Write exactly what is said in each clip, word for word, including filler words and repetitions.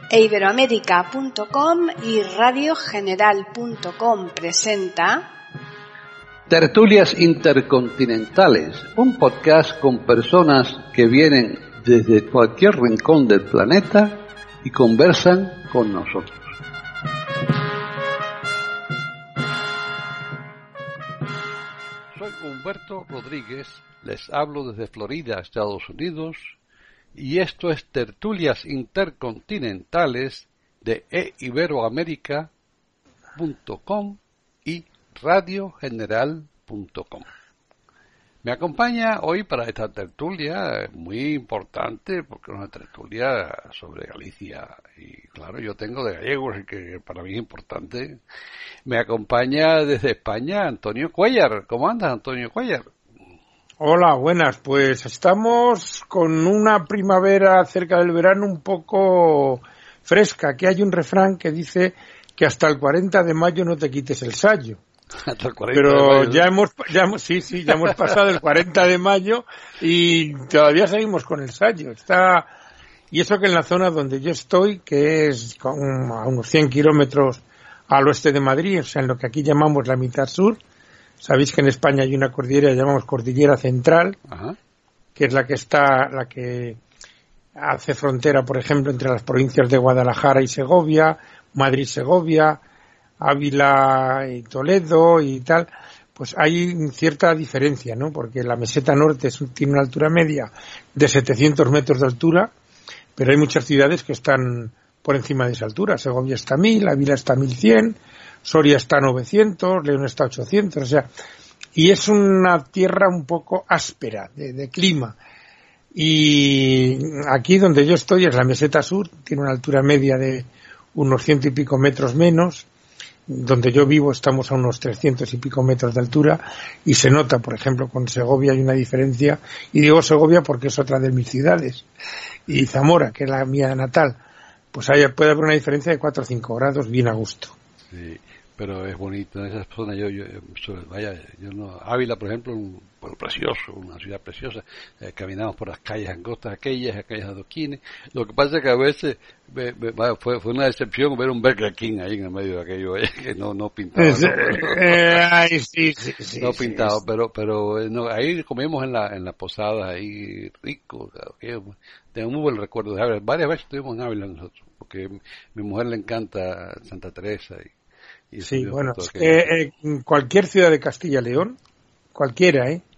e iberoamérica punto com y radio general punto com presenta Tertulias Intercontinentales, un podcast con personas que vienen desde cualquier rincón del planeta y conversan con nosotros. Soy Humberto Rodríguez, les hablo desde Florida, Estados Unidos, y esto es Tertulias Intercontinentales de e iberoamérica punto com y radio general punto com. Me acompaña hoy para esta tertulia muy importante, porque es una tertulia sobre Galicia, y claro, yo tengo de gallegos, que para mí es importante. Me acompaña desde España Antonio Cuellar. ¿Cómo andas, Antonio Cuellar? Hola, buenas. Pues estamos con una primavera cerca del verano un poco fresca, que hay un refrán que dice que hasta el cuarenta de mayo no te quites el sayo. Hasta el cuarenta Pero de mayo, ya hemos, ya hemos, sí, sí, ya hemos pasado el cuarenta de mayo y todavía seguimos con el sayo. Está, y eso que en la zona donde yo estoy, que es con, a unos cien kilómetros al oeste de Madrid, o sea, en lo que aquí llamamos la mitad sur. Sabéis que en España hay una cordillera que llamamos Cordillera Central, Ajá. que es la que está, la que hace frontera, por ejemplo, entre las provincias de Guadalajara y Segovia, Madrid-Segovia, Ávila y Toledo y tal. Pues hay cierta diferencia, ¿no? Porque la meseta norte es, tiene una altura media de setecientos metros de altura, pero hay muchas ciudades que están por encima de esa altura. Segovia está a mil, Ávila está a mil cien, Soria está a novecientos, León está a ochocientos, o sea, y es una tierra un poco áspera de, de clima. Y aquí donde yo estoy es la meseta sur, tiene una altura media de unos ciento y pico metros menos. Donde yo vivo estamos a unos trescientos y pico metros de altura y se nota, por ejemplo, con Segovia hay una diferencia, y digo Segovia porque es otra de mis ciudades, y Zamora, que es la mía natal, pues ahí puede haber una diferencia de cuatro o cinco grados bien a gusto. Sí, pero es bonito en esas zonas. Yo, yo, vaya, yo no, Ávila, por ejemplo, un pueblo precioso, una ciudad preciosa. Eh, caminamos por las calles angostas aquellas, aquellas adoquines. Lo que pasa es que a veces me, me, fue, fue una decepción ver un Burger King ahí en el medio de aquello, eh, que no, no pintaba. Es, no, eh, ay, sí, sí, sí, no sí, pintaba, sí. pero, pero no, ahí comimos en la, en la posada ahí rico. Okay. Tengo muy buen recuerdo de Ávila. Varias veces estuvimos en Ávila nosotros, porque mi, mi mujer le encanta Santa Teresa y Y sí, bueno, es que eh, cualquier ciudad de Castilla y León, cualquiera, ¿eh?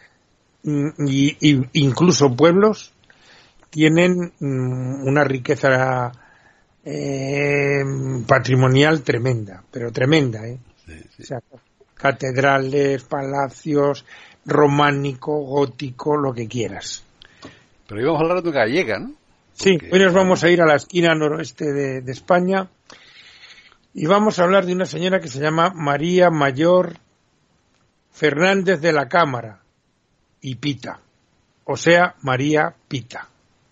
Y, y incluso pueblos tienen mm, una riqueza eh, patrimonial tremenda, pero tremenda, ¿eh? Sí, sí. O sea, catedrales, palacios, románico, gótico, lo que quieras. Pero íbamos a hablar de gallega, ¿no? Sí, Porque... hoy nos vamos a ir a la esquina noroeste de, de España. Y vamos a hablar de una señora que se llama María Mayor Fernández de la Cámara y Pita, o sea, María Pita.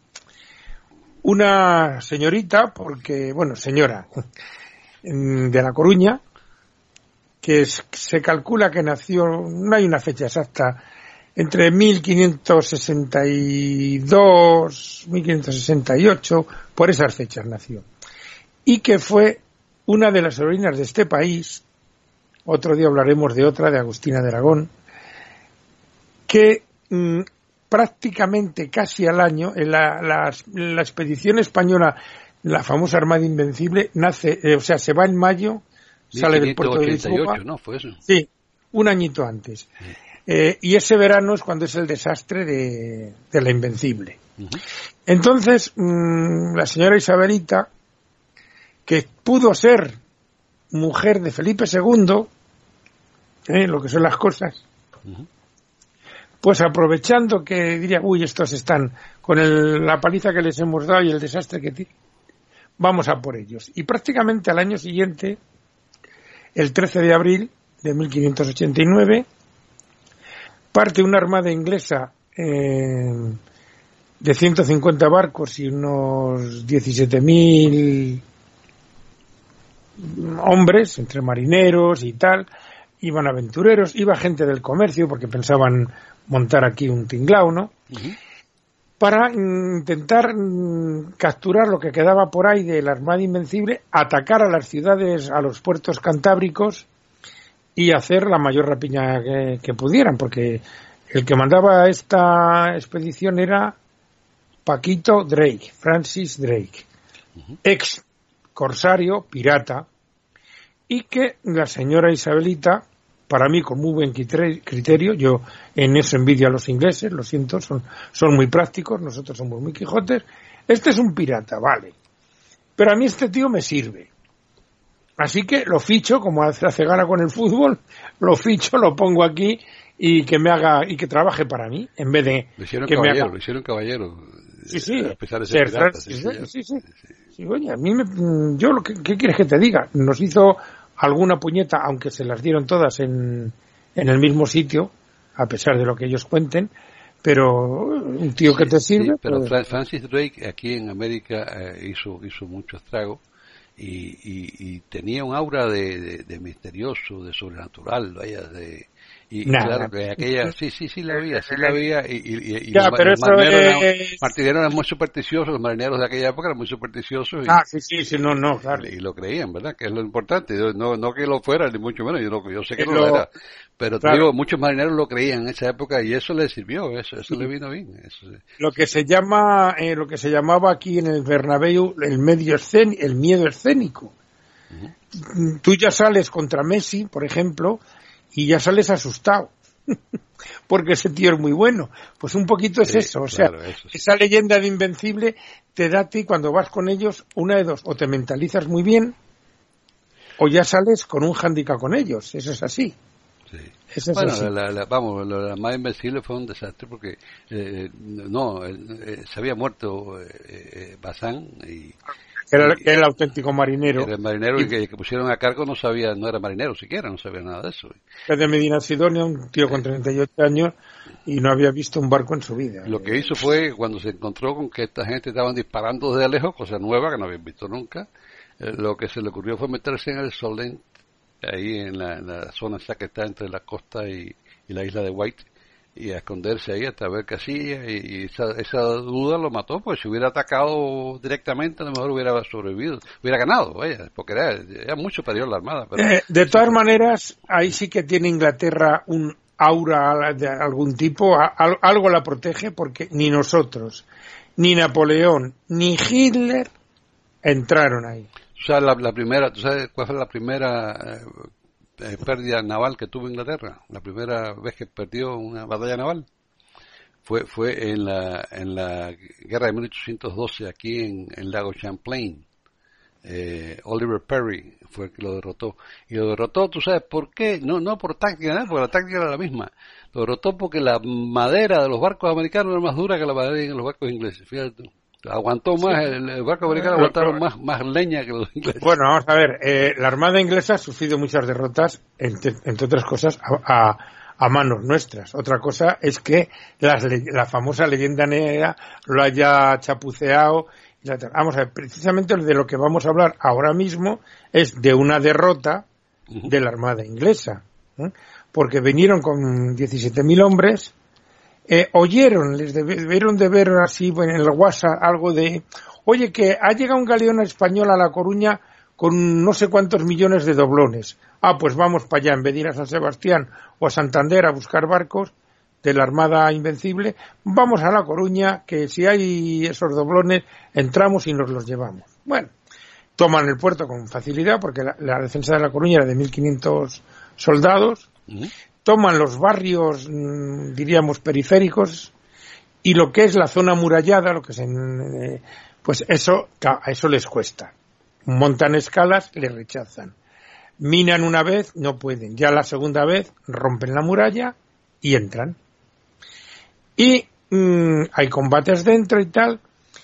Una señorita, porque, bueno, señora, de La Coruña, que es, se calcula que nació, no hay una fecha exacta, entre mil quinientos sesenta y dos, mil quinientos sesenta y ocho, por esas fechas nació. Y que fue una de las heroínas de este país, otro día hablaremos de otra, de Agustina de Aragón, que mmm, prácticamente casi al año, en la, la, la expedición española, la famosa Armada Invencible, nace, eh, o sea, se va en mayo, sale del puerto de Lisboa, ¿no? ¿Fue eso? Sí, un añito antes. Sí. Eh, y ese verano es cuando es el desastre de, de la Invencible. Uh-huh. Entonces, mmm, la señora Isabelita, que pudo ser mujer de Felipe segundo, ¿eh? Lo que son las cosas, uh-huh. Pues aprovechando que diría, uy, estos están con el, la paliza que les hemos dado y el desastre que tienen, vamos a por ellos. Y prácticamente al año siguiente, el trece de abril de mil quinientos ochenta y nueve, parte una armada inglesa eh, de ciento cincuenta barcos y unos diecisiete mil hombres, entre marineros y tal, iban aventureros, iba gente del comercio porque pensaban montar aquí un tinglao, ¿no? Uh-huh. para intentar mm, capturar lo que quedaba por ahí de la Armada Invencible, atacar a las ciudades, a los puertos cantábricos y hacer la mayor rapiña que, que pudieran, porque el que mandaba esta expedición era Paquito Drake, Francis Drake, uh-huh. ex corsario, pirata, y que la señora Isabelita, para mí con muy buen criterio, yo en eso envidio a los ingleses, lo siento, son, son muy prácticos, nosotros somos muy quijotes, este es un pirata, vale, pero a mí este tío me sirve, así que lo ficho, como hace la cegara con el fútbol, lo ficho, lo pongo aquí y que me haga, y que trabaje para mí, en vez de lo hicieron que caballero, me haga... lo hicieron caballero, sí, sí, a pesar de ser ser, pirata, sí, sí, sí, sí, sí, sí, sí, sí, oye, a mí me, yo lo que, ¿qué quieres que te diga? Nos hizo alguna puñeta, aunque se las dieron todas en, en el mismo sitio, a pesar de lo que ellos cuenten, pero un tío que sí, te sirve... Sí, pero pues... Francis Drake aquí en América eh, hizo hizo mucho estrago y, y, y tenía un aura de, de, de misterioso, de sobrenatural, vaya, de... Y, y claro, que aquella, sí, sí, sí la había, sí la había, y, y, y ya, los, pero los eso marineros, es... eran, martilleros eran muy supersticiosos, los marineros de aquella época eran muy supersticiosos. Y, ah, sí, sí, sí, no, no, claro. Y, y lo creían, ¿verdad? Que es lo importante, no, no que lo fuera, ni mucho menos, yo, no, yo sé que no lo... lo era, pero claro. te digo, muchos marineros lo creían en esa época y eso le sirvió, eso, eso sí. le vino bien. Eso, sí. Lo que se llama, eh, lo que se llamaba aquí en el Bernabéu el medio escén, el miedo escénico. Uh-huh. Tú ya sales contra Messi, por ejemplo, y ya sales asustado. Porque ese tío es muy bueno. Pues un poquito es sí, eso, o claro, sea, eso sí. Esa leyenda de Invencible te da a ti cuando vas con ellos una de dos, o te mentalizas muy bien o ya sales con un hándicap con ellos, eso es así. Sí. Eso es bueno, así. La, la, vamos, la, la más Invencible fue un desastre porque eh, no, eh, se había muerto eh, eh, Bazán y Era, era el auténtico marinero. Era el marinero y, y que, que pusieron a cargo no sabía, no era marinero siquiera, no sabía nada de eso. Es de Medina Sidonia, un tío con treinta y ocho años y no había visto un barco en su vida. Lo que hizo fue, cuando se encontró con que esta gente estaban disparando desde lejos, cosa nueva que no habían visto nunca, eh, lo que se le ocurrió fue meterse en el Solent, ahí en la, en la zona esa que está entre la costa y, y la isla de White, y a esconderse ahí hasta ver qué hacía, y, y esa, esa duda lo mató, pues si hubiera atacado directamente a lo mejor hubiera sobrevivido, hubiera ganado, vaya, porque era, era muy superior la armada. Pero, eh, de todas sí, maneras, ahí sí que tiene Inglaterra un aura de algún tipo, a, a, algo la protege, porque ni nosotros, ni Napoleón, ni Hitler entraron ahí. O sea, la, la primera, ¿tú sabes cuál fue la primera eh, eh, pérdida naval que tuvo Inglaterra? La primera vez que perdió una batalla naval fue fue en la en la guerra de mil ochocientos doce aquí en el lago Champlain. Eh, Oliver Perry fue el que lo derrotó. Y lo derrotó, ¿tú sabes por qué? No no por táctica, ¿no? Porque la táctica era la misma. Lo derrotó porque la madera de los barcos americanos era más dura que la madera de los barcos ingleses. Fíjate tú. Aguantó más, el, el barco americano aguantaron más, más leña que los ingleses. Bueno, vamos a ver, eh, la Armada inglesa ha sufrido muchas derrotas, entre, entre otras cosas, a, a, a manos nuestras. Otra cosa es que las, la famosa leyenda negra lo haya chapuceado. Vamos a ver, precisamente de lo que vamos a hablar ahora mismo es de una derrota uh-huh. de la Armada inglesa, ¿eh? Porque vinieron con diecisiete mil hombres. Eh, oyeron, les debieron de ver así en el WhatsApp algo de, oye, que ha llegado un galeón español a La Coruña con no sé cuántos millones de doblones. Ah, pues vamos para allá, en vez de ir a San Sebastián o a Santander a buscar barcos de la Armada Invencible, vamos a La Coruña, que si hay esos doblones, entramos y nos los llevamos. Bueno, toman el puerto con facilidad, porque la, la defensa de La Coruña era de mil quinientos soldados, ¿Mm? Toman los barrios, diríamos, periféricos y lo que es la zona amurallada, lo que se, eh, pues eso, a eso les cuesta. Montan escalas, les rechazan. Minan una vez, no pueden. Ya la segunda vez rompen la muralla y entran. Y mmm, hay combates dentro y tal.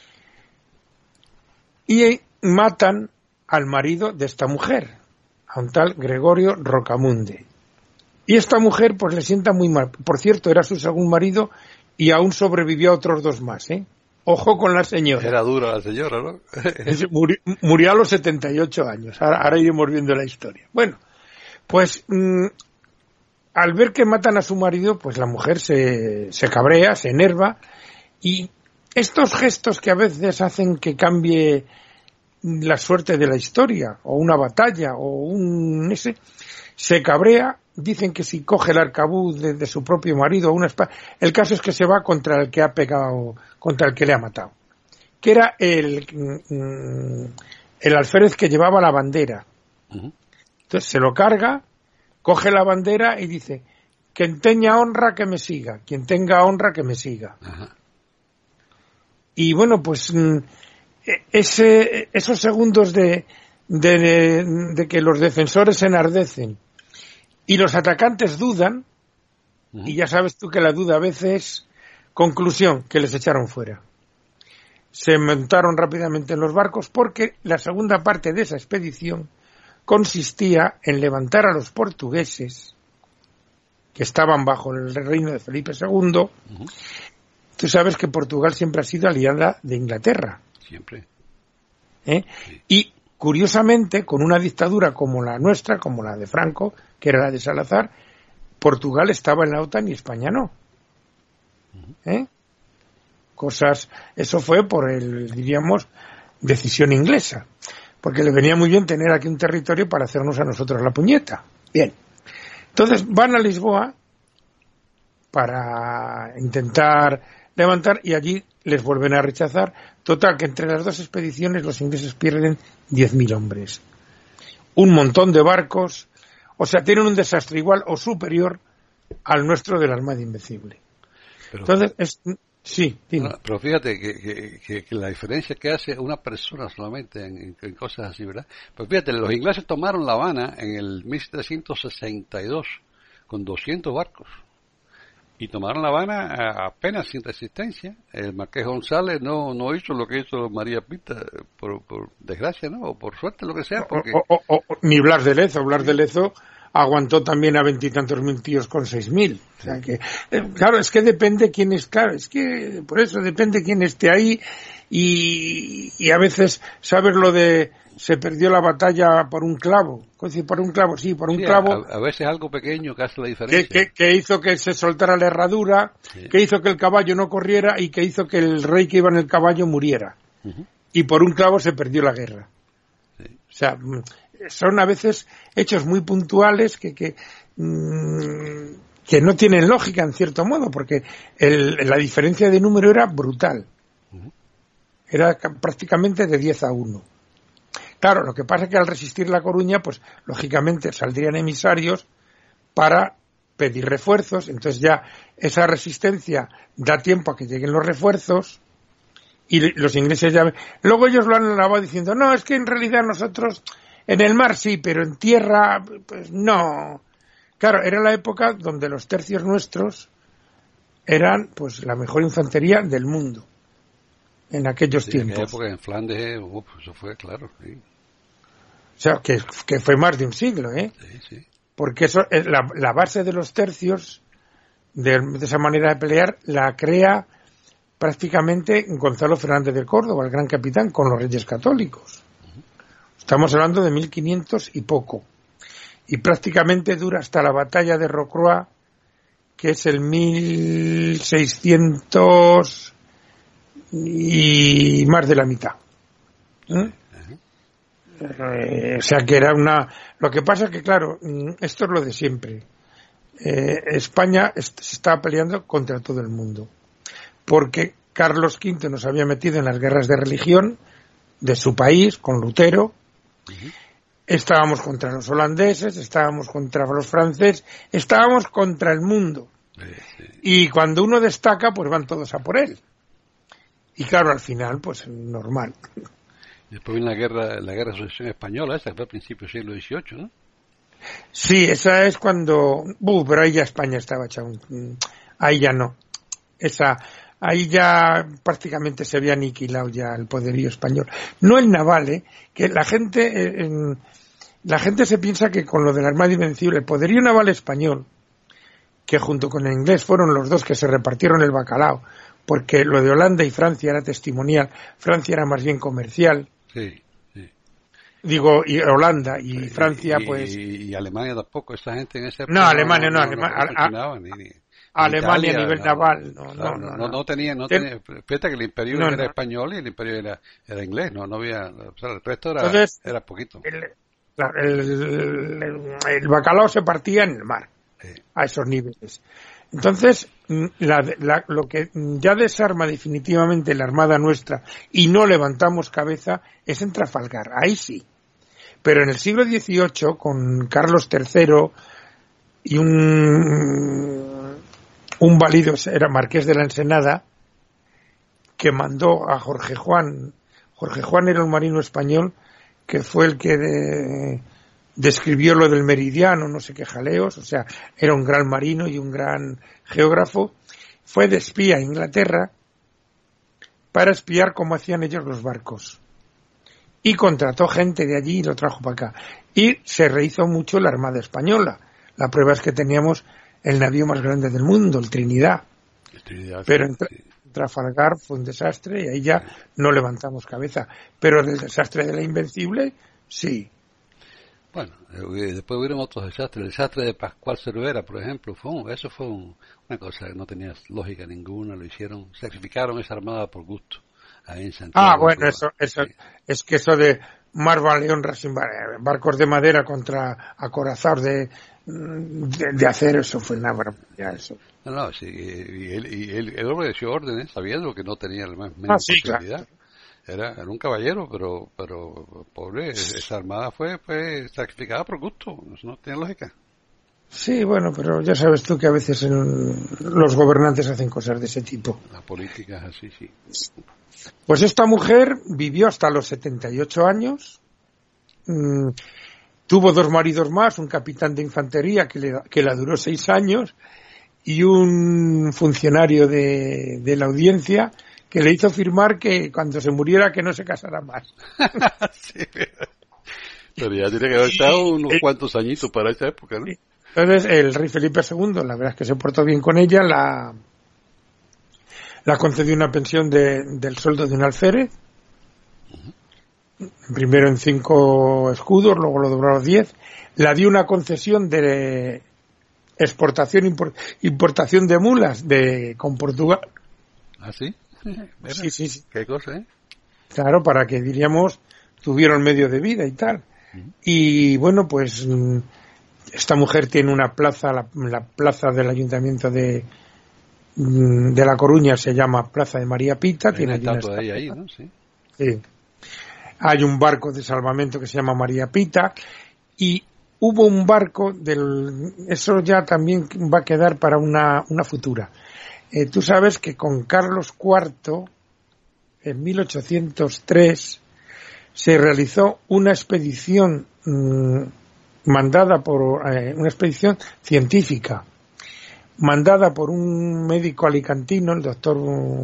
Y matan al marido de esta mujer, a un tal Gregorio Rocamunde. Y esta mujer pues le sienta muy mal. Por cierto, era su segundo marido y aún sobrevivió a otros dos más, ¿eh? Ojo con la señora. Era dura la señora, ¿no? murió, murió a los setenta y ocho años. Ahora, ahora iremos viendo la historia. Bueno, pues mmm, al ver que matan a su marido, pues la mujer se, se cabrea, se enerva y estos gestos que a veces hacen que cambie la suerte de la historia, o una batalla, o un ese, se cabrea, dicen que si coge el arcabuz de, de su propio marido o una espada, el caso es que se va contra el que ha pegado, contra el que le ha matado, que era el, el alférez que llevaba la bandera. Uh-huh. Entonces se lo carga, coge la bandera y dice: quien tenga honra que me siga, quien tenga honra que me siga. Uh-huh. Y bueno, pues ese, esos segundos de, de, de, de que los defensores se enardecen y los atacantes dudan, uh-huh. y ya sabes tú que la duda a veces, conclusión, que les echaron fuera. Se montaron rápidamente en los barcos porque la segunda parte de esa expedición consistía en levantar a los portugueses que estaban bajo el reino de Felipe segundo. Uh-huh. Tú sabes que Portugal siempre ha sido aliada de Inglaterra. Siempre. ¿Eh? Sí. Y, curiosamente, con una dictadura como la nuestra, como la de Franco, que era la de Salazar, Portugal estaba en la OTAN y España no. ¿Eh? Cosas, eso fue por el, diríamos, decisión inglesa. Porque le venía muy bien tener aquí un territorio para hacernos a nosotros la puñeta. Bien. Entonces van a Lisboa para intentar levantar y allí les vuelven a rechazar. Total, que entre las dos expediciones los ingleses pierden diez mil hombres. Un montón de barcos, o sea, tienen un desastre igual o superior al nuestro de la Armada Invencible. Pero, Entonces, es, sí, dime. No, pero fíjate que, que, que, que la diferencia que hace una persona solamente en, en cosas así, ¿verdad? Pues fíjate, los ingleses tomaron La Habana en el mil setecientos sesenta y dos con doscientos barcos. Y tomaron La Habana apenas sin resistencia. El Marqués González no no hizo lo que hizo María Pita, por, por desgracia, ¿no? O por suerte, lo que sea. Porque... O, o, o, o, ni Blas de Lezo. Blas de Lezo aguantó también a veintitantos mil tíos con seis mil. O sea que, eh, claro, es que depende quién es, claro, es que por eso depende quién esté ahí. Y, y a veces, ¿sabes lo de se perdió la batalla por un clavo? Por un clavo, sí, por un sí, clavo. A, a veces algo pequeño que hace la diferencia. Que, que, que hizo que se soltara la herradura, sí. que hizo que el caballo no corriera y que hizo que el rey que iba en el caballo muriera. Uh-huh. Y por un clavo se perdió la guerra. Sí. O sea, son a veces hechos muy puntuales que, que, mmm, que no tienen lógica en cierto modo, porque el, la diferencia de número era brutal. Uh-huh. Era prácticamente de diez a uno. Claro, lo que pasa es que al resistir La Coruña, pues lógicamente saldrían emisarios para pedir refuerzos, entonces ya esa resistencia da tiempo a que lleguen los refuerzos y los ingleses ya... Luego ellos lo han alabado diciendo, no, es que en realidad nosotros en el mar sí, pero en tierra, pues no. Claro, era la época donde los tercios nuestros eran pues la mejor infantería del mundo en aquellos sí, tiempos. En aquella época en Flandes, uf, eso fue claro, sí. O sea, que, que fue más de un siglo, ¿eh? Sí, sí. Porque eso, la, la base de los tercios, de, de esa manera de pelear, la crea prácticamente Gonzalo Fernández de Córdoba, el gran capitán, con los Reyes Católicos. Uh-huh. Estamos hablando de mil quinientos y poco. Y prácticamente dura hasta la batalla de Rocroi, que es el mil seiscientos y más de la mitad. ¿Eh? Eh, o sea que era una... Lo que pasa es que, claro, esto es lo de siempre. Eh, España est- se estaba peleando contra todo el mundo. Porque Carlos quinto nos había metido en las guerras de religión de su país, con Lutero. Uh-huh. Estábamos contra los holandeses, estábamos contra los franceses, estábamos contra el mundo. Sí, sí. Y cuando uno destaca, pues van todos a por él. Y claro, al final, pues normal. Después viene la guerra, la guerra de sucesión española, esa que fue a principios del siglo dieciocho, ¿no? Sí, esa es cuando... Uh, pero ahí ya España estaba hecha un... Ahí ya no. Esa... Ahí ya prácticamente se había aniquilado ya el poderío español. No el naval, ¿eh? Que la gente... Eh, en, la gente se piensa que con lo de la Armada Invencible, el poderío naval español, que junto con el inglés fueron los dos que se repartieron el bacalao, porque lo de Holanda y Francia era testimonial, Francia era más bien comercial. Sí, sí. Digo, y Holanda y sí, Francia, y, pues... Y, y Alemania tampoco, esa gente en ese... No, Alemania no, no, Alemania... No, no, ni, ni, a Alemania Italia, a nivel no, naval. No, claro, no, no, no, no. no tenía, no Ten- tenía, fíjate que el imperio no, era no. español y el imperio era, era inglés, no, no había, o sea, el resto era, Entonces, era poquito. el, claro, el, el- el bacalao se partía en el mar, Sí. a esos niveles. Entonces, mm, la, la- lo que ya desarma definitivamente la Armada nuestra y no levantamos cabeza es en Trafalgar, ahí sí. Pero en el siglo dieciocho, con Carlos tercero y un, un válido, era marqués de la Ensenada, que mandó a Jorge Juan. Jorge Juan era un marino español que fue el que de- describió lo del meridiano, no sé qué jaleos, o sea, era un gran marino y un gran geógrafo. Fue de espía a Inglaterra para espiar cómo hacían ellos los barcos. Y contrató gente de allí y lo trajo para acá. Y se rehizo mucho la Armada Española. La prueba es que teníamos el navío más grande del mundo, el Trinidad. Trinidad, Pero sí, en Tra- sí. Trafalgar fue un desastre y ahí ya no levantamos cabeza. Pero del desastre de la Invencible, sí. Bueno, eh, después hubieron otros desastres. El desastre de Pascual Cervera, por ejemplo, fue un- eso fue un- una cosa que no tenía lógica ninguna. Lo hicieron, sacrificaron esa armada por gusto ahí en Santiago. Ah, de bueno, Cuba. eso, eso Sí. es que eso de Mar León Racing, bar- barcos de madera contra acorazados de, de, de acero, eso fue una barbaridad, eso. No, no, sí, y él, y él, él obedeció órdenes sabiendo que no tenía la más mínima Ah, sí, posibilidad. Era, era un caballero, pero, pero pobre, esa armada fue, fue sacrificada por gusto, eso no tiene lógica. Sí, bueno, pero ya sabes tú que a veces en- los gobernantes hacen cosas de ese tipo. La política es así, sí. Pues esta mujer vivió hasta los setenta y ocho años, mm, tuvo dos maridos más, un capitán de infantería que, le, que la duró seis años y un funcionario de, de la audiencia que le hizo firmar que cuando se muriera que no se casara más. Sí, pero ya tiene que haber estado unos eh, cuantos añitos para esa época, ¿no? Entonces el rey Felipe segundo, la verdad es que se portó bien con ella, la, la concedió una pensión de, del sueldo de un alférez, primero en cinco escudos, luego lo dobló a diez, la dio una concesión de exportación impor- importación de mulas de con Portugal. ¿Ah, sí? Mira, Sí, sí, sí. qué cosa, ¿eh? Claro, para que diríamos tuvieron medio de vida y tal. Y bueno, pues mm, esta mujer tiene una plaza, la, la plaza del ayuntamiento de mm, de La Coruña se llama Plaza de María Pita, Hay tiene una allí una estatua de ella ahí, estatua. ¿no? Sí. Sí. Hay un barco de salvamento que se llama María Pita y hubo un barco del eso ya también va a quedar para una, una futura. Eh, tú sabes que con Carlos cuarto en mil ochocientos tres se realizó una expedición mmm, mandada por eh, una expedición científica mandada por un médico alicantino, el doctor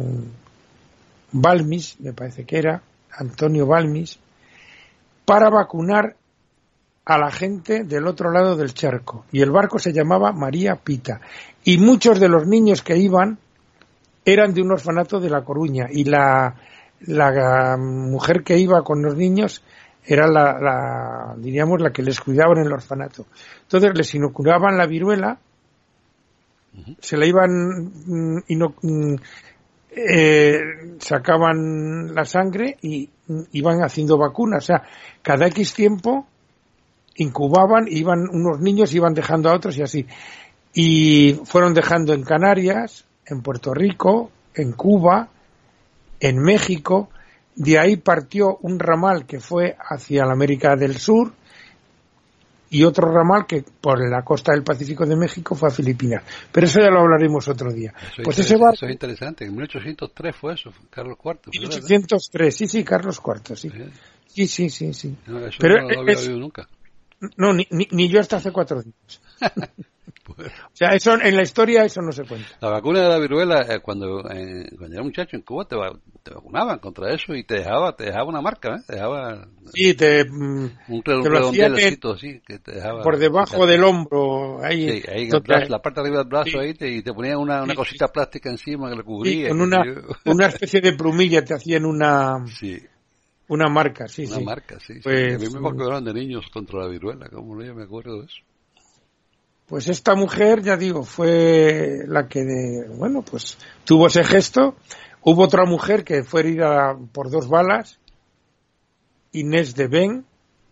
Balmis, me parece que era Antonio Balmis, para vacunar a la gente del otro lado del charco. Y el barco se llamaba María Pita. Y muchos de los niños que iban eran de un orfanato de La Coruña. Y la, la mujer que iba con los niños era la, la, diríamos, la que les cuidaba en el orfanato. Entonces les inoculaban la viruela, uh-huh. se la iban, inoc, eh, sacaban la sangre y iban haciendo vacunas. O sea, cada X tiempo incubaban, iban unos niños, iban dejando a otros y así. Y fueron dejando en Canarias, en Puerto Rico, en Cuba, en México. De ahí partió un ramal que fue hacia la América del Sur y otro ramal que por la costa del Pacífico de México fue a Filipinas. Pero eso ya lo hablaremos otro día. Eso, pues es, ese barco, eso es interesante. En mil ochocientos tres fue eso, Carlos cuarto. mil ochocientos tres, sí, sí, Carlos cuarto, sí. Sí, sí, sí, sí. No, eso Pero no lo había es, oído nunca. No, ni, ni, ni yo hasta hace cuatro días. Bueno. O sea, eso en la historia eso no se cuenta. La vacuna de la viruela, eh, cuando, eh, cuando era muchacho en Cuba te, te vacunaban contra eso y te dejaba te dejaba una marca, ¿eh? Te dejaba sí, te, un redondelecito así que te dejaba por debajo del hombro, ahí, sí, ahí en el brazo, la parte de arriba del brazo sí. Ahí te, y te ponían una, una sí, cosita sí. plástica encima que lo cubría. Sí, con una, una especie de plumilla te hacían una sí. una marca, sí, una sí. marca, sí. Pues, sí. A mí me vacunaron de niños contra la viruela, como no yo me acuerdo de eso. pues esta mujer, ya digo, fue la que, de, bueno, pues tuvo ese gesto. Hubo otra mujer que fue herida por dos balas, Inés de Ben,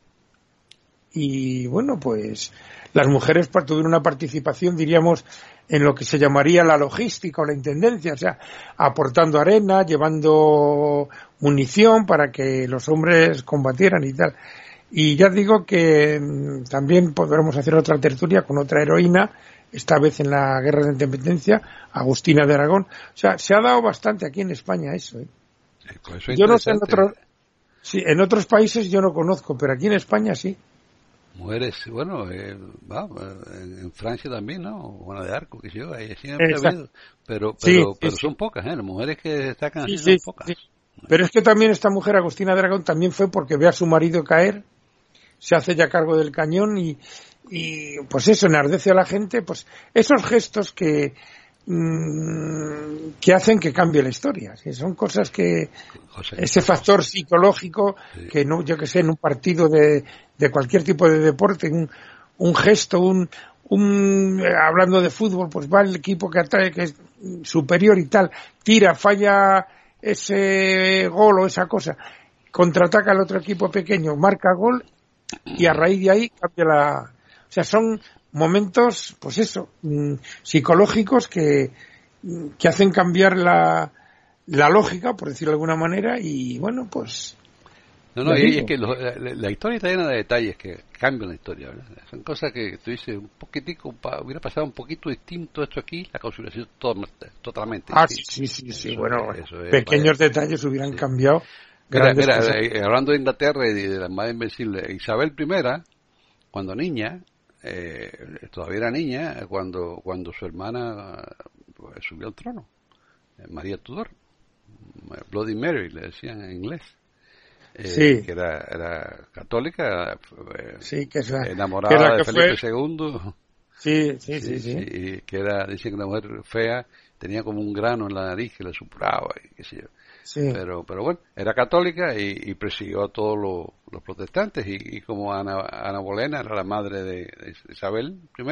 y bueno, pues las mujeres tuvieron una participación, diríamos, en lo que se llamaría la logística o la intendencia, o sea, aportando arena, llevando munición para que los hombres combatieran y tal. Y ya digo que mmm, también podremos hacer otra tertulia con otra heroína, esta vez en la Guerra de Independencia, Agustina de Aragón. O sea, se ha dado bastante aquí en España eso, ¿eh? Sí, pues eso yo no sé en otros, sí, en otros países yo no conozco, pero aquí en España sí. Mujeres, bueno, eh, va, en Francia también, ¿no? Juana de Arco, que yo, ahí siempre ha habido, pero, pero, sí, pero sí, son sí. pocas, ¿eh? Las mujeres que destacan sí, así sí, son pocas. Sí. Pero es que también esta mujer, Agustina de Aragón, también fue porque ve a su marido caer, se hace ya cargo del cañón y, y pues eso, enardece a la gente, pues esos gestos que mmm, que hacen que cambie la historia. ¿Sí? Son cosas que José, ese factor psicológico sí. que no, yo que sé, en un partido de, de cualquier tipo de deporte, un, un gesto, un, un hablando de fútbol, pues va el equipo que atrae, que es superior y tal, tira, falla ese gol o esa cosa, contraataca al otro equipo pequeño, marca gol y a raíz de ahí cambia la... O sea, son momentos, pues eso, mmm, psicológicos que, que hacen cambiar la, la lógica, por decirlo de alguna manera, y bueno, pues... No, no, y es que lo, la, la historia está llena de detalles que cambian la historia, ¿verdad? Son cosas que tú dices, un poquitico, hubiera pasado un poquito distinto esto aquí, la cosa hubiera sido todo, totalmente Ah, distinta. sí, sí, sí, eso, bueno, eso es, pequeños vaya, detalles hubieran sí. cambiado. Mira, mira eh, hablando de Inglaterra y de, de la más invencible, Isabel I, cuando niña, eh, todavía era niña, cuando cuando su hermana pues, subió al trono, eh, María Tudor, Bloody Mary, le decían en inglés. Eh, sí. que era, era católica, eh, sí, que es la, enamorada que la que de Felipe fue... segundo. Sí, sí, sí, sí, sí, sí. Y que era, dicen que una mujer fea, tenía como un grano en la nariz que le supuraba y qué sé yo. Sí. Pero, pero bueno, era católica y, y persiguió a todos los, los protestantes y, y como Ana, Ana Bolena era la madre de, de Isabel I,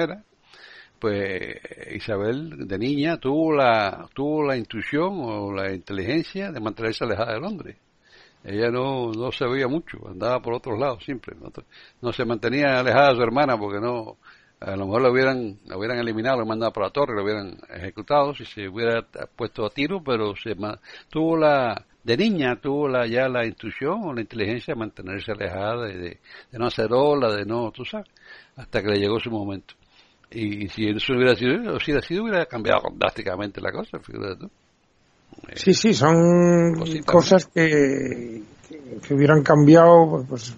pues Isabel de niña tuvo la, tuvo la intuición o la inteligencia de mantenerse alejada del hombre. Ella no, no se veía mucho, andaba por otros lados siempre, no, no se mantenía alejada de su hermana porque no, a lo mejor la hubieran, la hubieran eliminado, la mandado por la torre, la hubieran ejecutado si se hubiera puesto a tiro, pero se tuvo la, de niña tuvo la, ya la intuición o la inteligencia de mantenerse alejada, de, de, de no hacer ola, de no, tú sabes, hasta que le llegó su momento. Y, y si eso hubiera sido, o si hubiera sido, hubiera cambiado drásticamente la cosa, fíjate tú. Sí, sí, son cosas que, que, que hubieran cambiado, pues,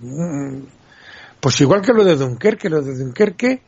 pues igual que lo de Dunkerque, lo de Dunkerque,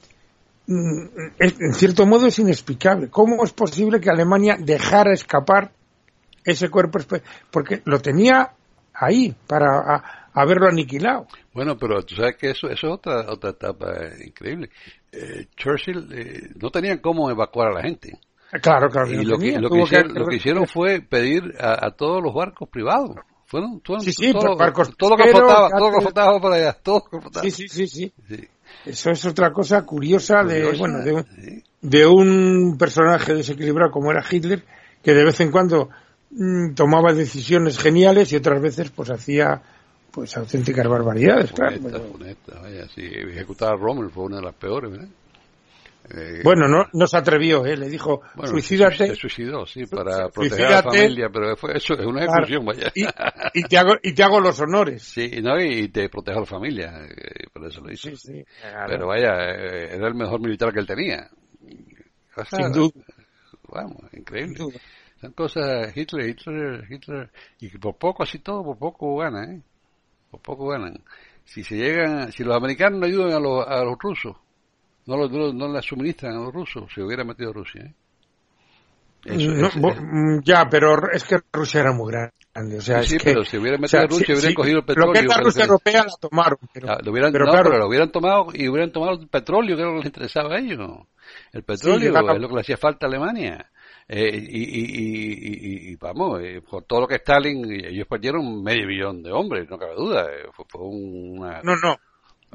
en cierto modo es inexplicable. ¿Cómo es posible que Alemania dejara escapar ese cuerpo? Porque lo tenía ahí para a, haberlo aniquilado. Bueno, pero tú sabes que eso, eso es otra, otra etapa increíble. Eh, Churchill eh, no tenían cómo evacuar a la gente. Claro, claro. Y lo, que, lo, que hicieron, que... lo que hicieron fue pedir a, a todos los barcos privados. Fueron, fueron sí, sí, todo, barcos todo lo que flotaba, todo lo que flotaba por allá, todo lo que flotaba. Sí, sí, sí, sí, sí. Eso es otra cosa curiosa, curiosa de, bueno, de un, sí. de un personaje desequilibrado como era Hitler, que de vez en cuando mmm, tomaba decisiones geniales y otras veces pues hacía pues auténticas barbaridades, funeta, claro. Funeta, vaya, sí, ejecutar a Rommel fue una de las peores, ¿verdad? Eh, bueno, no, no se atrevió, ¿eh? Le dijo, bueno, suicídate. Se suicidó, sí, para proteger a la familia, pero fue, eso es una ejecución, claro, vaya. Y, y, te hago, y te hago los honores. Sí, no, y te protege a la familia, eh, por eso lo hizo. Sí, sí, claro. Pero vaya, eh, era el mejor militar que él tenía. O sea, sin duda. Vamos, increíble. Sin duda. Son cosas, Hitler, Hitler, Hitler, y que por poco, así todo, por poco ganan, ¿eh? Por poco ganan. Si se llegan, si los americanos no ayudan a los, a los rusos, no los no, no las suministran a los rusos, se hubiera metido Rusia, ¿eh? Eso, no, es, bo, es, ya, pero es que Rusia era muy grande, o sea, sí, es sí, que, pero si hubiera metido o sea, Rusia, si, hubieran si, cogido el petróleo. Lo que es la Rusia europea la tomaron, pero, ah, lo hubieran, pero no, claro, pero lo hubieran tomado y hubieran tomado el petróleo, que era lo que les interesaba a ellos. El petróleo sí, es lo que le hacía falta a Alemania. Eh, y, y, y, y, y vamos, eh, por todo lo que Stalin, ellos perdieron medio millón de hombres, no cabe duda. Eh, fue, fue una... No, no.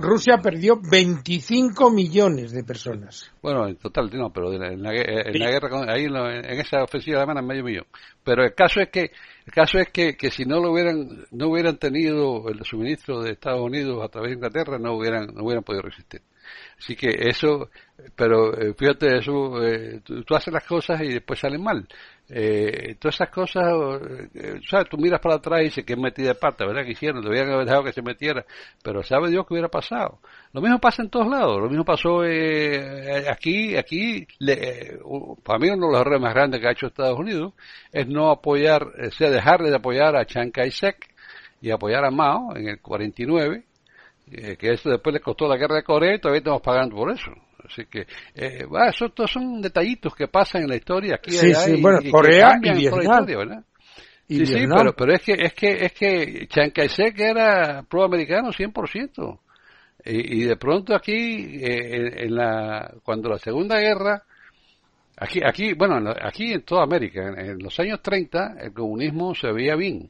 Rusia perdió veinticinco millones de personas. Bueno, en total, no, pero en la, en la, en la guerra, ahí en, la, en esa ofensiva alemana, medio millón. Pero el caso es que, el caso es que, que si no lo hubieran, no hubieran tenido el suministro de Estados Unidos a través de Inglaterra, no hubieran, no hubieran podido resistir. Así que eso, pero eh, fíjate, eso, eh, tú, tú haces las cosas y después salen mal. Eh, todas esas cosas, eh, ¿sabes? Tú miras para atrás y dices que es metida de pata, ¿verdad? Que hicieron, debían haber dejado que se metiera, pero sabe Dios que hubiera pasado. Lo mismo pasa en todos lados, lo mismo pasó eh, aquí, aquí, le, eh, para mí uno de los errores más grandes que ha hecho Estados Unidos es no apoyar, o sea, dejarle de apoyar a Chiang Kai-shek y apoyar a Mao en el cuarenta y nueve, eh, que eso después le costó la guerra de Corea y todavía estamos pagando por eso. Así que, eh, bueno, eso todos son detallitos que pasan en la historia aquí y sí, allá. Sí, y, bueno, y Corea que y Vietnam. la historia, ¿verdad? Y sí, Vietnam. sí, pero, pero es que, es que, es que Chiang Kai-shek era pro-americano cien por ciento. Y, y de pronto aquí, eh, en, en la, cuando la Segunda Guerra, aquí, aquí, bueno, aquí en toda América, en, en los años treinta, el comunismo se veía bien,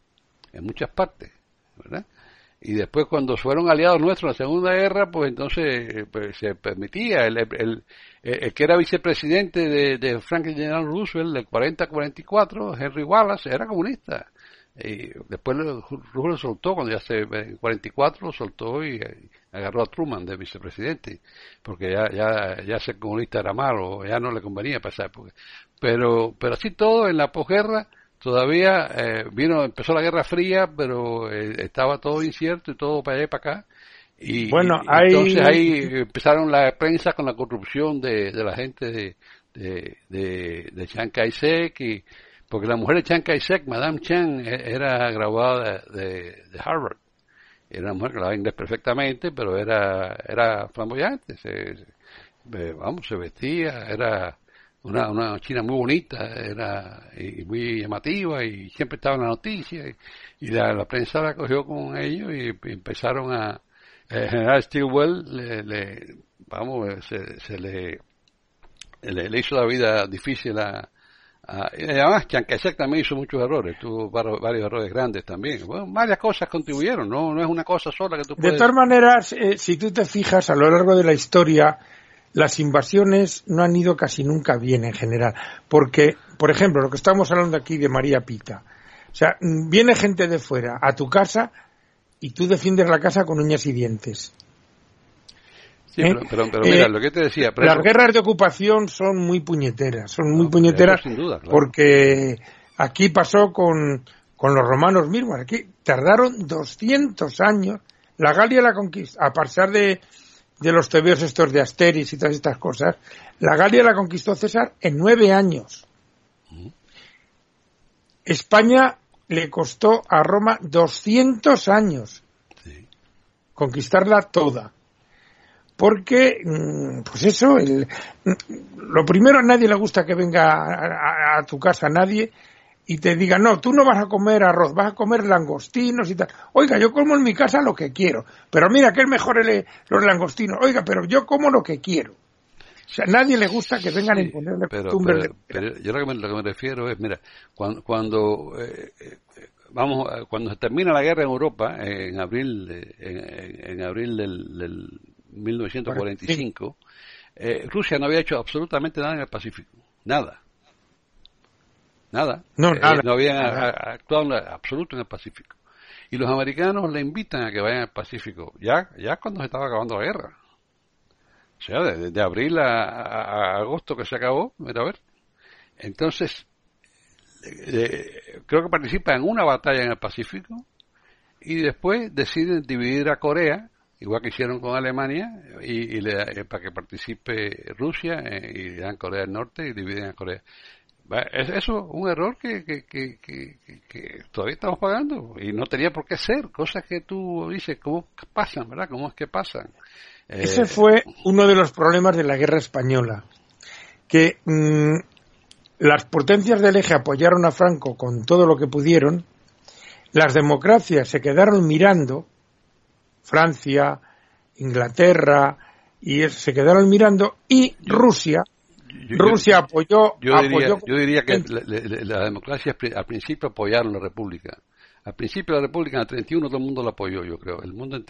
en muchas partes, ¿verdad? Y después cuando fueron aliados nuestros en la Segunda Guerra, pues entonces pues, se permitía, el, el, el, el que era vicepresidente de, de Franklin Delano Roosevelt, del cuarenta a cuarenta y cuatro, Henry Wallace, era comunista. Y después Roosevelt lo soltó, cuando ya se, en cuarenta y cuatro lo soltó y, y agarró a Truman de vicepresidente, porque ya, ya, ya ser comunista era malo, ya no le convenía para esa época. Pero, pero así todo, en la posguerra, todavía eh, vino, empezó la Guerra Fría, pero eh, estaba todo incierto y todo para allá y para acá. Y, bueno, y hay... entonces ahí empezaron la prensa con la corrupción de, de la gente de, de, de, de Chiang Kai-shek, y, porque la mujer de Chiang Kai-shek, Madame Chiang, era graduada de, de, de Harvard. Era una mujer que hablaba inglés perfectamente, pero era, era flamboyante, se, se, vamos, se vestía, era... Una, una china muy bonita, era y muy llamativa y siempre estaba en la noticia y, y la, la prensa la cogió con ellos y, y empezaron a el general Stilwell le, le vamos se, se le, le le hizo la vida difícil a, a y además Chiang Kai-shek también hizo muchos errores, tuvo varios, varios errores grandes también. Bueno, varias cosas contribuyeron, no no es una cosa sola que tú puedes... De todas maneras, eh, si tú te fijas a lo largo de la historia, las invasiones no han ido casi nunca bien en general, porque, por ejemplo, lo que estamos hablando aquí de María Pita, o sea, viene gente de fuera a tu casa y tú defiendes la casa con uñas y dientes. Sí, ¿Eh? pero, pero, pero mira, eh, lo que te decía... Pero las eso... guerras de ocupación son muy puñeteras, son muy no, puñeteras sin duda, claro. Porque aquí pasó con, con los romanos mismos, aquí tardaron doscientos años, la Galia la conquista, a pesar de... de los tebeos estos de Asteris y todas estas cosas, la Galia la conquistó César en nueve años. Uh-huh. España le costó a Roma doscientos años sí. conquistarla toda. Porque, pues eso, el, lo primero, a nadie le gusta que venga a, a, a tu casa nadie y te diga, no, tú no vas a comer arroz, vas a comer langostinos y tal. Oiga, yo como en mi casa lo que quiero, pero mira que es mejor el, los langostinos. Oiga, pero yo como lo que quiero. O sea, a nadie le gusta que vengan sí, a imponerle costumbres. Pero, pero, pero yo lo que, me, lo que me refiero es, mira, cuando, cuando eh, eh, vamos, cuando se termina la guerra en Europa, eh, en abril, de, en, en abril del, del mil novecientos cuarenta y cinco, sí. eh, Rusia no había hecho absolutamente nada en el Pacífico, nada. Nada, no, nada. Eh, no habían nada. actuado en absoluto en el Pacífico. Y los americanos le invitan a que vayan al Pacífico, ya ya cuando se estaba acabando la guerra. O sea, de, de abril a, a, a agosto que se acabó, mira a ver. Entonces, eh, creo que participan en una batalla en el Pacífico y después deciden dividir a Corea, igual que hicieron con Alemania, y, y le, eh, para que participe Rusia, eh, y le dan Corea del Norte y dividen a Corea. Es eso un error que, que, que, que, que todavía estamos pagando y no tenía por qué ser, cosas que tú dices, ¿cómo pasan, verdad? ¿Cómo es que pasan? Eh... Ese fue uno de los problemas de la guerra española, que mmm, las potencias del eje apoyaron a Franco con todo lo que pudieron, las democracias se quedaron mirando, Francia, Inglaterra, y se quedaron mirando, y Rusia... Yo, Rusia yo, apoyó, yo diría, apoyó yo diría que la, la, la democracia al principio apoyaron la República. Al principio de la República, en el treinta y uno, todo el mundo la apoyó, yo creo. El mundo entero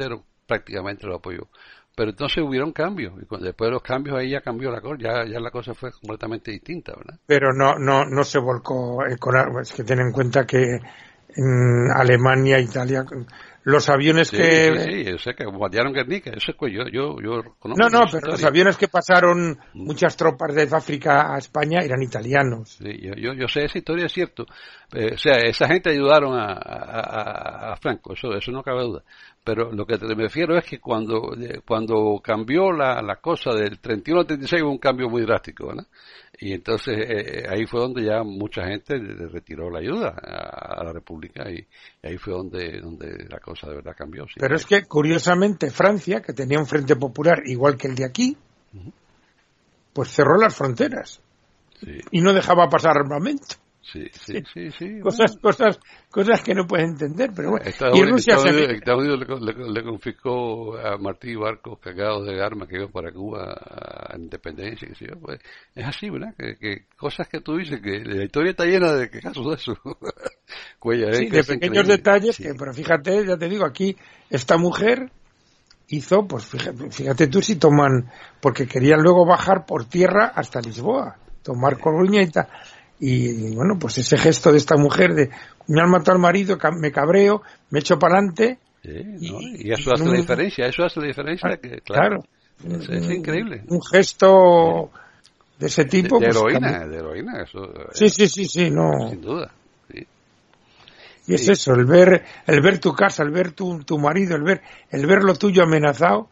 prácticamente lo apoyó. Pero entonces hubieron cambios, y cuando, después de los cambios ahí ya cambió la cosa, ya, ya la cosa fue completamente distinta, ¿verdad? Pero no, no, no se volcó el colar, es que ten en cuenta que en Alemania, Italia, los aviones sí, que... Sí, sí, yo sé que bombardearon Guernica, eso es que yo, yo, yo conozco. No, no, pero historia. los aviones que pasaron muchas tropas de África a España eran italianos. Sí, yo, yo, yo sé esa historia, es cierto. Eh, o sea, esa gente ayudaron a, a, a Franco, eso, eso no cabe duda. Pero lo que te me refiero es que cuando, cuando cambió la, la cosa del treinta y uno al treinta y seis hubo un cambio muy drástico, ¿verdad? Y entonces eh, ahí fue donde ya mucha gente le retiró la ayuda a, a la República y, y ahí fue donde, donde la cosa de verdad cambió. Sí. Pero es que, curiosamente, Francia, que tenía un frente popular igual que el de aquí, uh-huh. pues cerró las fronteras sí. y no dejaba pasar armamento. Sí, sí, sí, sí. Cosas, bueno. cosas, cosas que no puedes entender, pero bueno. Estados y Unidos, Rusia Estados se... Unidos, Estados Unidos le, le, le confiscó a Martí barcos cargados de armas que iban para Cuba a Independencia, que sé yo, pues es así, ¿verdad? Que, que cosas que tú dices, que la historia está llena de casos de eso. Cuella, sí, ¿eh? de pequeños increíble. detalles, sí. que, pero fíjate, ya te digo, aquí esta mujer hizo, pues fíjate, fíjate tú si toman, porque querían luego bajar por tierra hasta Lisboa, tomar Coruña y tal. Y bueno, pues ese gesto de esta mujer de me han matado al marido, me cabreo, me echo para adelante. Sí, ¿no? y, y eso hace no, la diferencia, eso hace la diferencia. Que, claro, claro. Es, es increíble. Un gesto de ese tipo. De, de pues, heroína, también. de heroína. Eso, sí, sí, sí, sí, no. Sin duda. Sí. Y es eso, el ver, el ver tu casa, el ver tu, tu marido, el ver, el ver lo tuyo amenazado,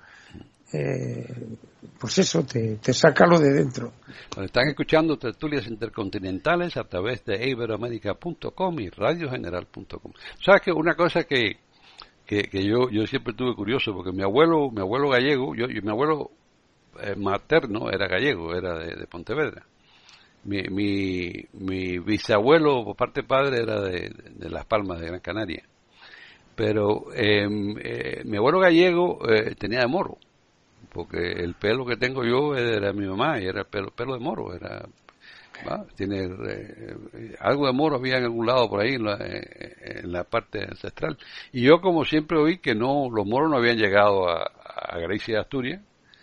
eh, pues eso, te, te saca lo de dentro. Bueno, están escuchando tertulias intercontinentales a través de iberoamerica punto com y radio general punto com. ¿Sabes que una cosa que, que, que yo, yo siempre estuve curioso, porque mi abuelo, mi abuelo gallego, yo, yo mi abuelo eh, materno era gallego, era de, de Pontevedra. Mi, mi, mi bisabuelo por parte de padre era de, de, de Las Palmas, de Gran Canaria. Pero eh, eh, mi abuelo gallego eh, tenía de moro. Porque el pelo que tengo yo era mi mamá y era el pelo, pelo de moro, era, ¿va? Tiene eh, algo de moro había en algún lado por ahí en la, eh, en la parte ancestral. Y yo como siempre oí que no, los moros no habían llegado a, a Galicia y Asturias.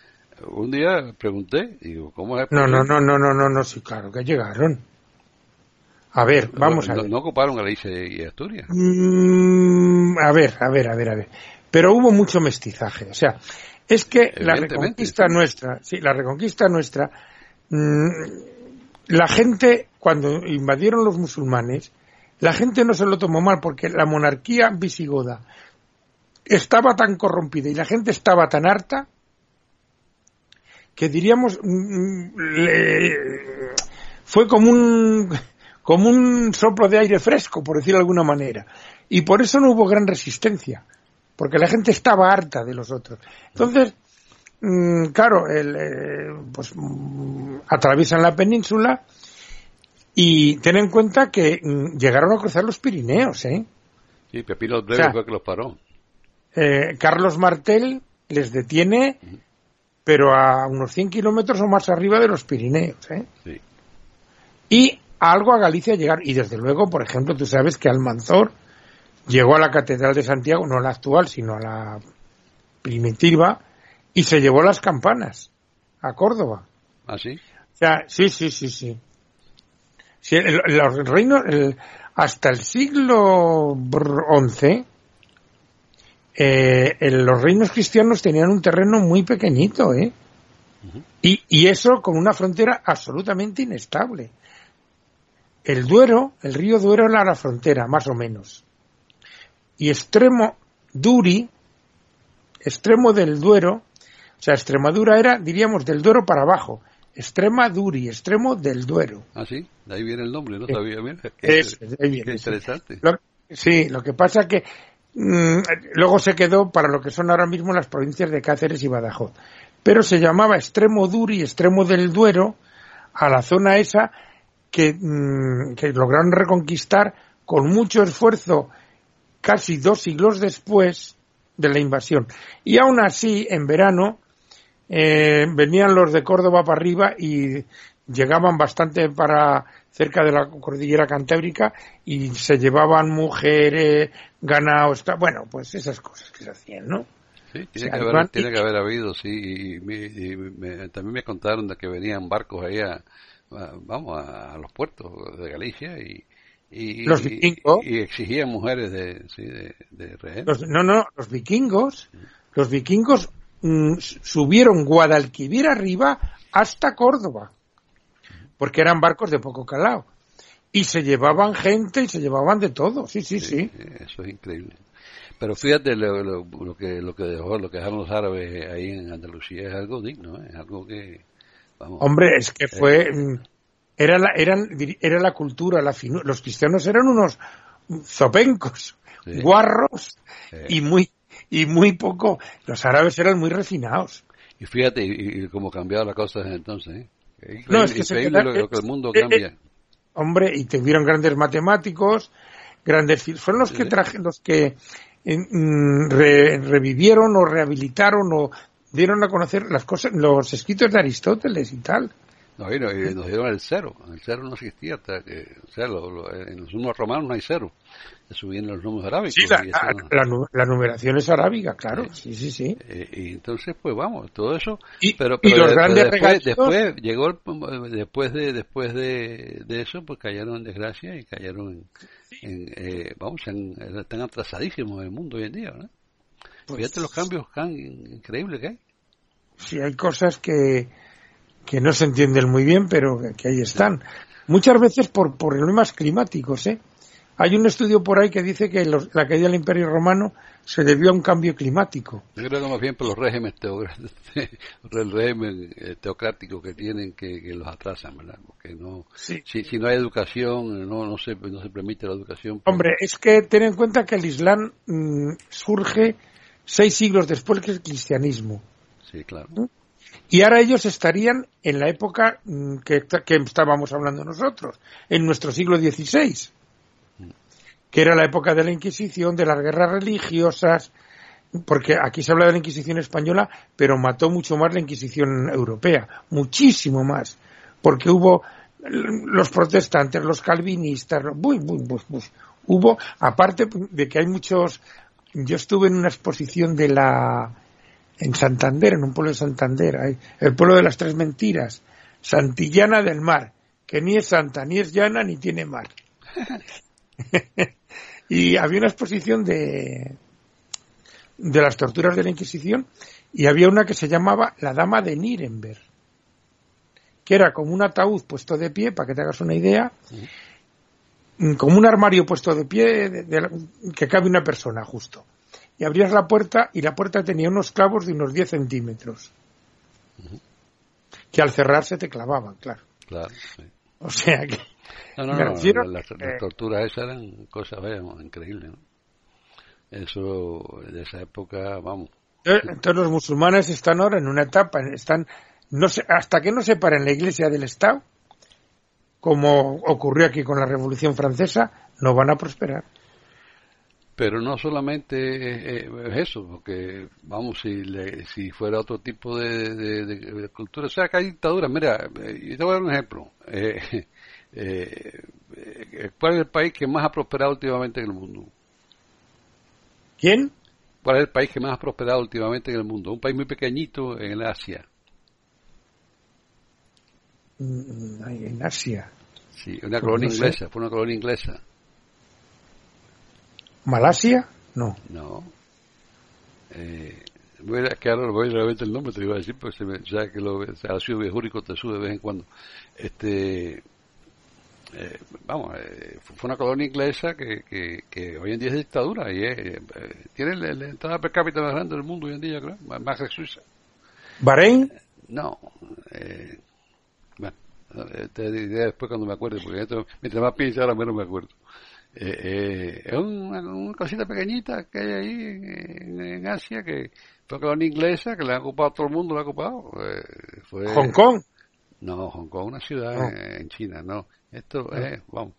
Un día pregunté, digo, ¿cómo es? No, no, no, no, no, no, no, sí, claro que llegaron. A ver, vamos no, a ver. No, no ocuparon Galicia y Asturias. Mm, a ver, a ver, a ver, a ver. Pero hubo mucho mestizaje, o sea, es que la reconquista sí. nuestra, sí, la reconquista nuestra, mmm, la gente, cuando invadieron los musulmanes, la gente no se lo tomó mal porque la monarquía visigoda estaba tan corrompida y la gente estaba tan harta que diríamos, mmm, le, fue como un, como un soplo de aire fresco, por decirlo de alguna manera. Y por eso no hubo gran resistencia. Porque la gente estaba harta de los otros. Entonces, mmm, claro, el, eh, pues mmm, atraviesan la península y ten en cuenta que mmm, llegaron a cruzar los Pirineos, ¿eh? Sí, Pepino el Breve o sea, fue que los paró. Eh, Carlos Martel les detiene, uh-huh. pero a unos cien kilómetros o más arriba de los Pirineos, ¿eh? Sí. Y algo a Galicia llegar. Y desde luego, por ejemplo, tú sabes que Almanzor llegó a la Catedral de Santiago, no a la actual, sino a la primitiva, y se llevó las campanas a Córdoba. ¿Ah, sí? O sea, sí, sí, sí, sí. sí el, los reinos, el, hasta el siglo once, eh, el, los reinos cristianos tenían un terreno muy pequeñito, ¿eh? Uh-huh. Y, y eso con una frontera absolutamente inestable. El Duero, el río Duero era la frontera, más o menos. Y extremo Duri, extremo del Duero, o sea, Extremadura era, diríamos, del Duero para abajo. Extrema Duri, extremo del Duero. Ah, sí, de ahí viene el nombre, no sabía. Mira, es, de ahí viene, qué interesante. Sí. Lo, sí, lo que pasa que mmm, luego se quedó para lo que son ahora mismo las provincias de Cáceres y Badajoz. Pero se llamaba extremo Duri, extremo del Duero, a la zona esa que, mmm, que lograron reconquistar con mucho esfuerzo casi dos siglos después de la invasión. Y aún así, en verano, eh, venían los de Córdoba para arriba y llegaban bastante para cerca de la cordillera cantábrica y se llevaban mujeres, ganado, bueno, pues esas cosas que se hacían, ¿no? Sí, tiene, que haber, tiene que haber habido, sí, y, y, y me, también me contaron de que venían barcos ahí a, a, vamos, a, a los puertos de Galicia y, y, los vikingos, y, y exigían mujeres de, sí, de, de rehén. Los, no, no, los vikingos, los vikingos mm, subieron Guadalquivir arriba hasta Córdoba, porque eran barcos de poco calado. Y se llevaban gente y se llevaban de todo, sí, sí, sí. sí. Eso es increíble. Pero fíjate lo, lo, lo que lo que dejó, lo que dejaron los árabes ahí en Andalucía es algo digno, ¿eh? Es algo que, vamos. Hombre, es que fue, eh, era la, eran, era la cultura, la finu, los cristianos eran unos zopencos, sí. guarros sí. y muy y muy poco. Los árabes eran muy refinados. Y fíjate y, y cómo cambiado la cosa desde entonces, ¿eh? Es no, es que increíble se lo, lo que el mundo eh, cambia. Eh, hombre, y tuvieron grandes matemáticos, grandes fueron los que traje, los que Re, revivieron o rehabilitaron o dieron a conocer las cosas, los escritos de Aristóteles y tal. No, y, no, y nos dieron el cero. El cero no existía hasta que, o sea, lo, lo, en los números romanos no hay cero. Se subían los números arábicos. Sí, la, y eso, la, la, la numeración es arábiga, claro. Sí, sí, sí. sí. Eh, y entonces, pues vamos, todo eso. Y, pero, pero, y los de, grandes pero después, regalos... después llegó, el, después de después de, de eso, pues cayeron en desgracia y cayeron en, en eh, vamos, en, están atrasadísimos en el mundo hoy en día, ¿no? Pues, fíjate los cambios tan increíbles que hay. Sí, hay cosas que que no se entienden muy bien, pero que ahí están. Muchas veces por, por problemas climáticos, ¿eh? Hay un estudio por ahí que dice que los, la caída del Imperio Romano se debió a un cambio climático. Yo creo que más bien por los regímenes teocráticos, el régimen teocrático que tienen que, que los atrasan, ¿verdad? Porque no, sí. si, si no hay educación, no, no se, no se permite la educación. Pues... Hombre, es que ten en cuenta que el Islam mmm, surge seis siglos después que el cristianismo. Sí, claro. ¿Mm? Y ahora ellos estarían en la época que, que estábamos hablando nosotros, en nuestro siglo dieciséis, que era la época de la Inquisición, de las guerras religiosas, porque aquí se habla de la Inquisición española, pero mató mucho más la Inquisición europea, muchísimo más, porque hubo los protestantes, los calvinistas, buy, buy, buy, buy. hubo, aparte de que hay muchos, yo estuve en una exposición de la... en Santander, en un pueblo de Santander, hay el pueblo de las tres mentiras, Santillana del Mar, que ni es santa, ni es llana, ni tiene mar. Y había una exposición de de las torturas de la Inquisición y había una que se llamaba La Dama de Nuremberg, que era como un ataúd puesto de pie, para que te hagas una idea, sí. como un armario puesto de pie, de, de, que cabe una persona justo. Y abrías la puerta y la puerta tenía unos clavos de unos diez centímetros. Uh-huh. Que al cerrarse te clavaban, claro. Claro, sí. O sea que... No, no, no, refiero, las, las eh, torturas esas eran cosas, veamos, increíbles, ¿no? Eso, de esa época, vamos. Entonces los musulmanes están ahora en una etapa, están, no sé, hasta que no separen la Iglesia del Estado, como ocurrió aquí con la Revolución Francesa, no van a prosperar. Pero no solamente es, es eso, porque vamos, si le, si fuera otro tipo de, de, de, de cultura, o sea, que hay dictaduras. Mira, yo te voy a dar un ejemplo. Eh, eh, ¿Cuál es el país que más ha prosperado últimamente en el mundo? ¿Quién? ¿Cuál es el país que más ha prosperado últimamente en el mundo? Un país muy pequeñito en el Asia. En Asia. Sí, una colonia no inglesa, fue una colonia inglesa. ¿Malasia? No. No. Eh, voy a, que ahora voy a reventar el nombre, te iba a decir, porque se me, o sea, que lo, o sea, ha sido viejúrico, te sube de vez en cuando. Este, eh, vamos, eh, fue una colonia inglesa que, que, que hoy en día es dictadura y es, eh, tiene la, la entrada per cápita más grande del mundo hoy en día, creo, más, más que Suiza. ¿Bahrein? No. Eh, bueno, te diré después cuando me acuerde, porque esto, mientras más pienso ahora menos me acuerdo. Eh, eh, es una, una cosita pequeñita que hay ahí en, en Asia, que fue una colonia inglesa que la ha ocupado todo el mundo, la ha ocupado. Eh, fue, ¿Hong Kong? No, Hong Kong, una ciudad no. en, en China, no. Esto no. es, vamos.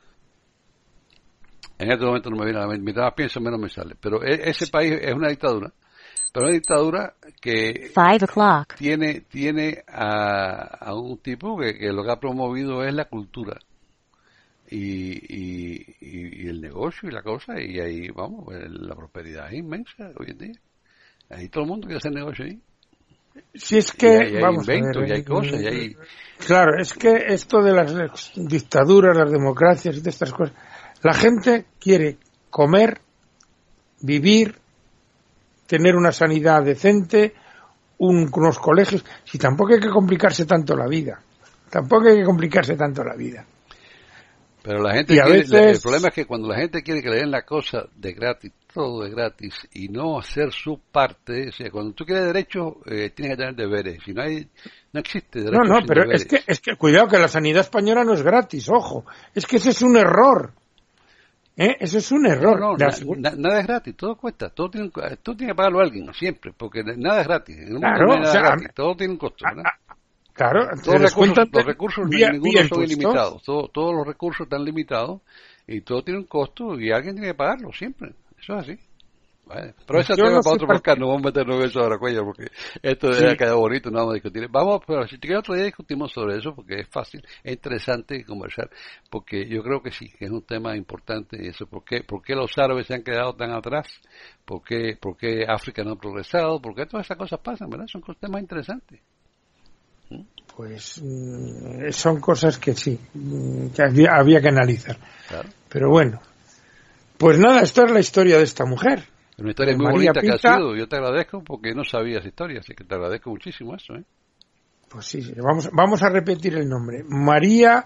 En este momento no me viene a la mente, mientras más pienso menos me sale. Pero ese país es una dictadura, pero una dictadura que tiene tiene a, a un tipo que, que lo que ha promovido es la cultura. Y, y, y, y el negocio y la cosa, y ahí, vamos, la prosperidad es inmensa hoy en día. Ahí todo el mundo quiere hacer negocio ahí. Si es que, y hay, hay vamos inventos, a ver, y hay cosas, y hay... Claro, es que esto de las dictaduras, las democracias y de estas cosas, la gente quiere comer, vivir, tener una sanidad decente, un, unos colegios, si tampoco hay que complicarse tanto la vida, tampoco hay que complicarse tanto la vida. Pero la gente Y a quiere, veces- el problema es que cuando la gente quiere que le den la cosa de gratis, todo de gratis, y no hacer su parte, o sea, cuando tú quieres derecho, eh, tienes que tener deberes, si no hay, no existe derecho No, no, sin pero deberes. es que, es que, cuidado que la sanidad española no es gratis, ojo, es que ese es un error, ¿eh? Eso es un error. No, no, La na- segu- na- nada es gratis, todo cuesta, todo tiene, un co- tú tienes que pagarlo a alguien, siempre, porque nada es gratis, en el mundo Claro, no hay nada o sea, gratis, a- todo tiene un costo, ¿verdad? Claro, Todos te los recursos, descuentan los recursos vía- ninguno vía son impuestos. ilimitados, todo- todos los recursos están limitados y todo tiene un costo y alguien tiene que pagarlo siempre, eso es así. Vale. Pero ese Yo tema no para sé otro por podcast, no vamos a meternos en eso ahora, cuello, porque esto Sí. ya queda bonito, no vamos a discutir. Vamos, pero si que otro día discutimos sobre eso, porque es fácil, es interesante conversar, porque yo creo que sí, que es un tema importante eso. ¿Por qué, por qué los árabes se han quedado tan atrás? ¿Por qué, por qué África no ha progresado? ¿Por qué todas esas cosas pasan, verdad? Son temas interesantes. Pues mm, son cosas que sí, mm, que había, había que analizar. Claro. Pero bueno, pues nada, esta es la historia de esta mujer. Es una historia de muy María bonita que Pita. ha sido. Yo te agradezco porque no sabía esa historia, así que te agradezco muchísimo eso, ¿eh? Pues sí, sí, vamos, vamos a repetir el nombre. María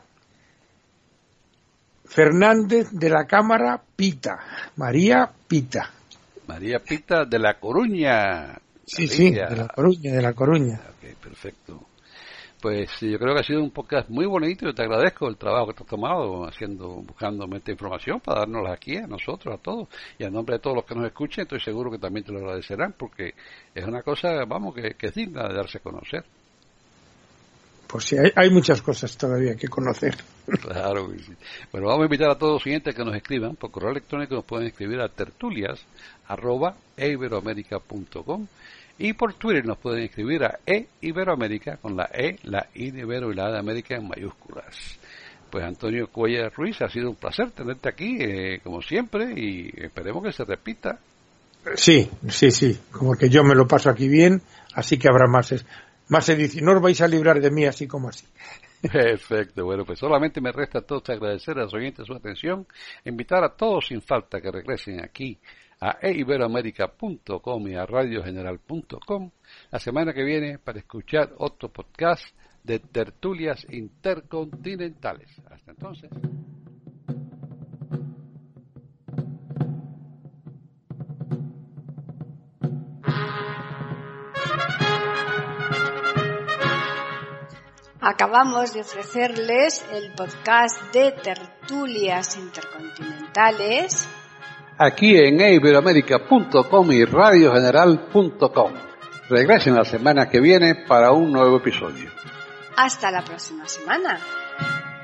Fernández de la Cámara Pita. María Pita. María Pita de La Coruña. Sí, sí, Galicia. de La Coruña, de La Coruña. Ok, perfecto. Pues sí, yo creo que ha sido un podcast muy bonito. Yo te agradezco el trabajo que te has tomado haciendo, buscando esta información para dárnosla aquí a nosotros, a todos. Y a nombre de todos los que nos escuchen, estoy seguro que también te lo agradecerán porque es una cosa, vamos, que, que es digna de darse a conocer. Pues sí, hay, hay muchas cosas todavía que conocer. Claro que sí. Bueno, vamos a invitar a todos los siguientes que nos escriban. Por correo electrónico nos pueden escribir a tertulias arroba eiberoamerica punto com y por Twitter nos pueden escribir a eiberoamerica con la E, la I de Ibero y la A de América en mayúsculas. Pues Antonio Cuellar Ruiz, ha sido un placer tenerte aquí, eh, como siempre, y esperemos que se repita. Sí, sí, sí, como que yo me lo paso aquí bien, así que habrá más, más edición. No os vais a librar de mí así como así. Perfecto, bueno, pues solamente me resta a todos agradecer a los oyentes su atención, invitar a todos sin falta que regresen aquí a eiberoamerica punto com y a radio general punto com la semana que viene para escuchar otro podcast de tertulias intercontinentales. Hasta entonces. Acabamos de ofrecerles el podcast de tertulias intercontinentales Aquí en eiberoamerica punto com y radio general punto com. Regresen la semana que viene para un nuevo episodio. Hasta la próxima semana.